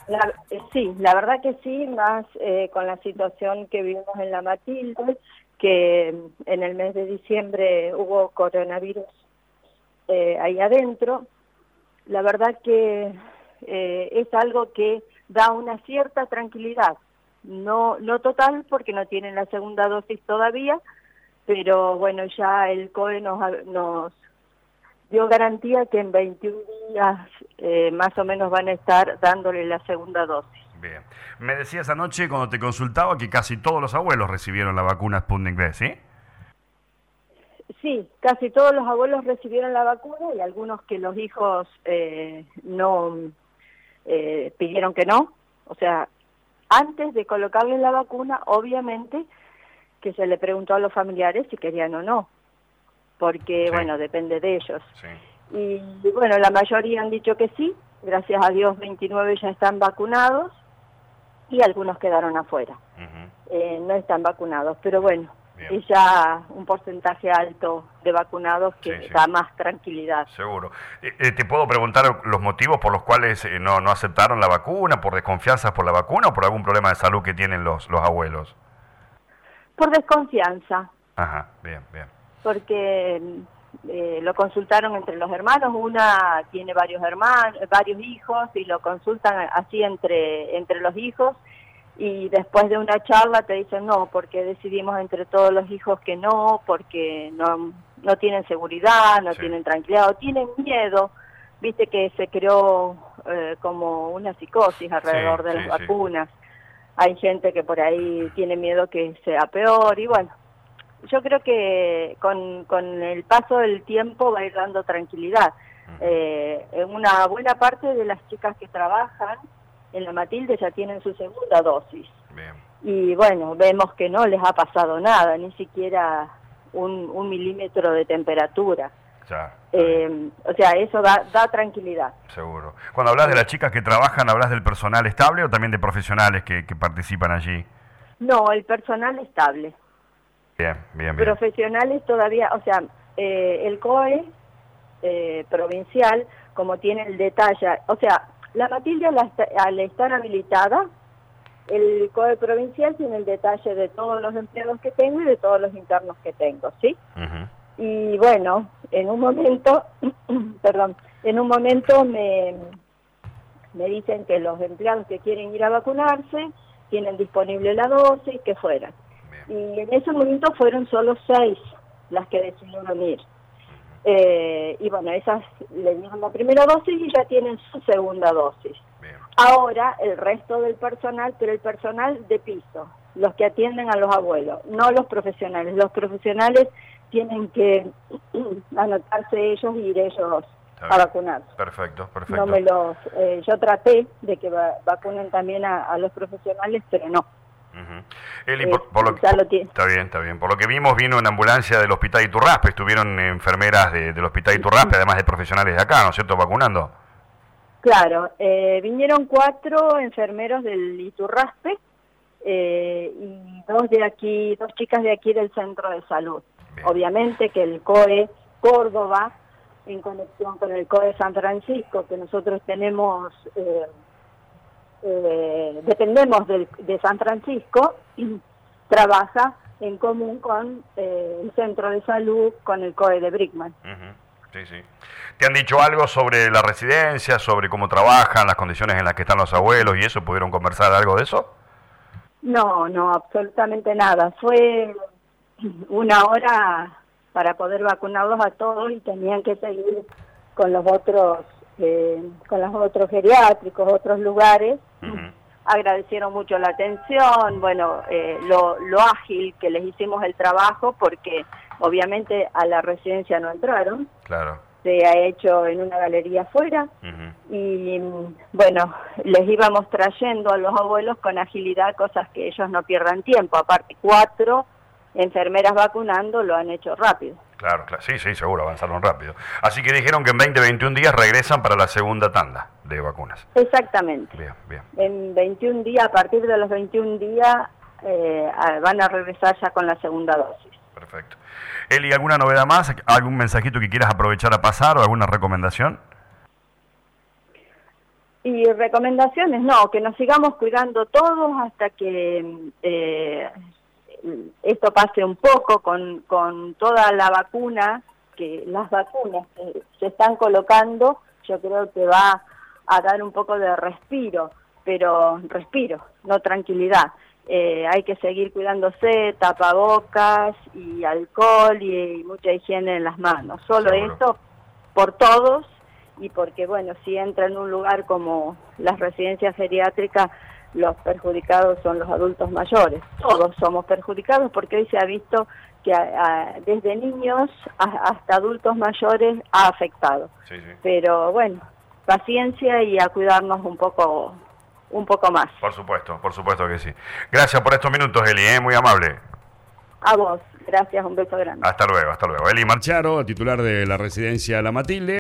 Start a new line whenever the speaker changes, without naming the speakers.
Sí, la verdad que sí, más con la situación que vivimos en la Matilde, que en el mes de diciembre hubo coronavirus ahí adentro. La verdad que es algo que da una cierta tranquilidad, no total porque no tienen la segunda dosis todavía, pero bueno, ya el COE nos dio garantía que en 21 días más o menos van a estar dándole la segunda dosis.
Bien. Me decías anoche cuando te consultaba que casi todos los abuelos recibieron la vacuna Sputnik V, ¿sí?
Sí, casi todos los abuelos recibieron la vacuna y algunos que los hijos no pidieron que no. O sea, antes de colocarles la vacuna, obviamente que se le preguntó a los familiares si querían o no, porque
Sí.
bueno, depende de ellos.
Sí.
Y bueno, la mayoría han dicho que sí, gracias a Dios 29 ya están vacunados y algunos quedaron afuera. No están vacunados, pero bueno,
Bien.
es ya un porcentaje alto de vacunados que
Sí, sí.
da más tranquilidad.
Seguro. ¿Te puedo preguntar los motivos por los cuales no aceptaron la vacuna, por desconfianza por la vacuna o por algún problema de salud que tienen los abuelos?
Por desconfianza,
Ajá, bien, bien.
porque lo consultaron entre los hermanos, una tiene varios hermanos, varios hijos y lo consultan así entre los hijos y después de una charla te dicen no, porque decidimos entre todos los hijos que no, porque no tienen seguridad, no
Sí.
tienen tranquilidad, o tienen miedo, viste que se creó como una psicosis alrededor de las vacunas, hay gente que por ahí tiene miedo que sea peor y bueno, yo creo que con el paso del tiempo va a ir dando tranquilidad. En una buena parte de las chicas que trabajan en la Matilde ya tienen su segunda dosis.
Bien.
Y bueno, vemos que no les ha pasado nada, ni siquiera un milímetro de temperatura.
Ya.
O sea, eso da tranquilidad.
Seguro. Cuando hablas de las chicas que trabajan, ¿hablas del personal estable o también de profesionales que participan allí?
No, el personal estable.
Bien, bien, bien.
Profesionales todavía, o sea, el COE provincial, como tiene el detalle, o sea, la Matilde al estar habilitada, el COE provincial tiene el detalle de todos los empleados que tengo y de todos los internos que tengo, ¿sí? Y bueno, en un momento, perdón, en un momento me dicen que los empleados que quieren ir a vacunarse tienen disponible la dosis, que fueran. Y en ese momento fueron solo 6 las que decidieron ir. Y bueno, esas le dieron la primera dosis y ya tienen su segunda dosis.
Bien.
Ahora el resto del personal, pero el personal de piso, los que atienden a los abuelos, no los profesionales. Los profesionales tienen que anotarse ellos y ir ellos a vacunarse.
Perfecto, perfecto.
No me yo traté de que vacunen también a los profesionales, pero no.
Eli, por lo que, está bien. Por lo que vimos, vino una ambulancia del Hospital Iturraspe, estuvieron enfermeras del Hospital Iturraspe, además de profesionales de acá, ¿no es cierto?, vacunando.
Claro, vinieron 4 enfermeros del Iturraspe y 2 de aquí, 2 chicas de aquí del centro de salud. Bien. Obviamente que el COE Córdoba, en conexión con el COE San Francisco, que nosotros tenemos... dependemos de San Francisco y trabaja en común con el centro de salud, con el COE de Brickman.
Sí, sí. ¿Te han dicho algo sobre la residencia, sobre cómo trabajan, las condiciones en las que están los abuelos y eso? ¿Pudieron conversar algo de eso?
No, absolutamente nada. Fue una hora para poder vacunarlos a todos y tenían que seguir con los otros geriátricos, otros lugares. Agradecieron mucho la atención, bueno, lo ágil que les hicimos el trabajo, porque obviamente a la residencia no entraron.
Claro.
Se ha hecho en una galería afuera y bueno, les íbamos trayendo a los abuelos con agilidad, cosas que ellos no pierdan tiempo. Aparte, 4 enfermeras vacunando lo han hecho rápido.
Claro, sí, seguro, avanzaron rápido. Así que dijeron que en 20, 21 días regresan para la segunda tanda de vacunas.
Exactamente.
Bien.
En 21 días, a partir de los 21 días, van a regresar ya con la segunda dosis.
Perfecto. Eli, ¿alguna novedad más? ¿Algún mensajito que quieras aprovechar a pasar o alguna recomendación?
Y recomendaciones, no, que nos sigamos cuidando todos hasta que esto pase un poco con toda la vacuna, que las vacunas que se están colocando, yo creo que va a dar un poco de respiro, pero respiro, no tranquilidad. Hay que seguir cuidándose, tapabocas y alcohol y mucha higiene en las manos. Solo
Seguro.
esto por todos y porque, bueno, si entra en un lugar como las residencias geriátricas, los perjudicados son los adultos mayores. Todos somos perjudicados porque hoy se ha visto que desde niños hasta adultos mayores ha afectado.
Sí, sí.
Pero bueno, paciencia y a cuidarnos un poco más.
Por supuesto que sí. Gracias por estos minutos, Eli, muy amable.
A vos, gracias, un beso grande.
Hasta luego. Eli
Marcharo, titular de la residencia La Matilde.